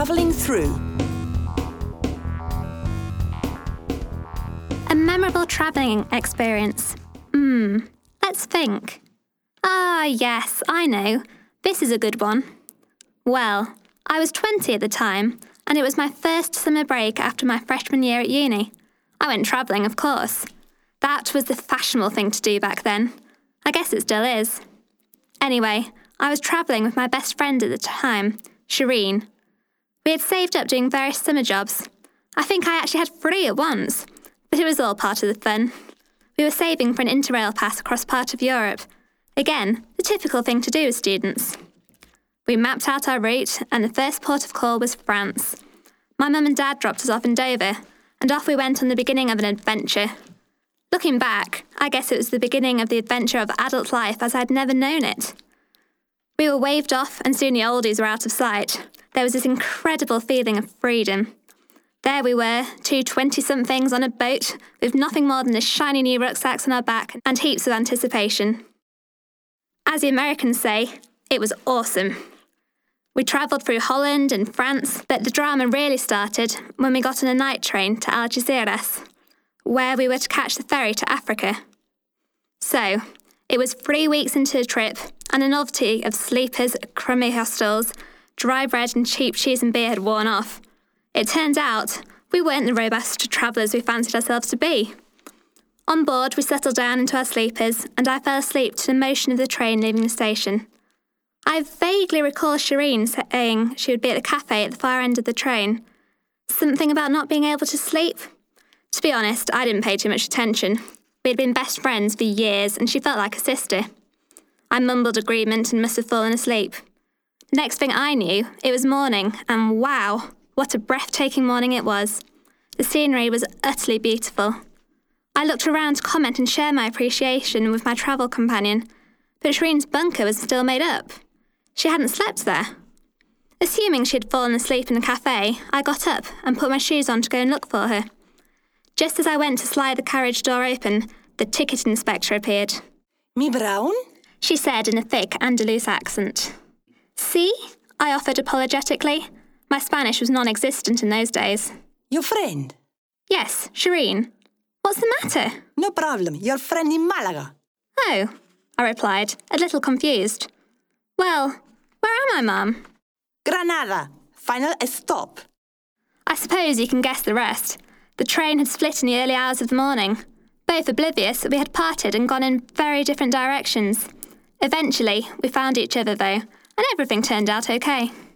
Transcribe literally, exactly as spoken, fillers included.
Travelling through. A memorable travelling experience. Hmm, let's think. Ah, yes, I know. This is a good one. Well, I was twenty at the time, and it was my first summer break after my freshman year at uni. I went travelling, of course. That was the fashionable thing to do back then. I guess it still is. Anyway, I was travelling with my best friend at the time, Shireen. We had saved up doing various summer jobs. I think I actually had three at once, but it was all part of the fun. We were saving for an Interrail pass across part of Europe. Again, the typical thing to do with students. We mapped out our route, and the first port of call was France. My mum and dad dropped us off in Dover, and off we went on the beginning of an adventure. Looking back, I guess it was the beginning of the adventure of adult life as I'd never known it. We were waved off, and soon the oldies were out of sight. There was this incredible feeling of freedom. There we were, two twenty-somethings on a boat, with nothing more than the shiny new rucksacks on our back and heaps of anticipation. As the Americans say, it was awesome. We travelled through Holland and France, but the drama really started when we got on a night train to Algeciras, where we were to catch the ferry to Africa. So, it was three weeks into the trip, and a novelty of sleepers, crummy hostels, dry bread and cheap cheese and beer had worn off. It turned out we weren't the robust travellers we fancied ourselves to be. On board, we settled down into our sleepers, and I fell asleep to the motion of the train leaving the station. I vaguely recall Shireen saying she would be at the cafe at the far end of the train. Something about not being able to sleep? To be honest, I didn't pay too much attention. We had been best friends for years, and she felt like a sister. I mumbled agreement and must have fallen asleep. Next thing I knew, it was morning, and wow, what a breathtaking morning it was. The scenery was utterly beautiful. I looked around to comment and share my appreciation with my travel companion, but Shireen's bunker was still made up. She hadn't slept there. Assuming she had fallen asleep in the cafe, I got up and put my shoes on to go and look for her. Just as I went to slide the carriage door open, the ticket inspector appeared. Mi Brown? She said in a thick Andalus accent. See? I offered apologetically. My Spanish was non-existent in those days. Your friend? Yes, Shireen. What's the matter? No problem. Your friend in Malaga. Oh, I replied, a little confused. Well, where am I, Mum? Granada. Final stop. I suppose you can guess the rest. The train had split in the early hours of the morning. Both oblivious that we had parted and gone in very different directions. Eventually, we found each other, though, and everything turned out okay.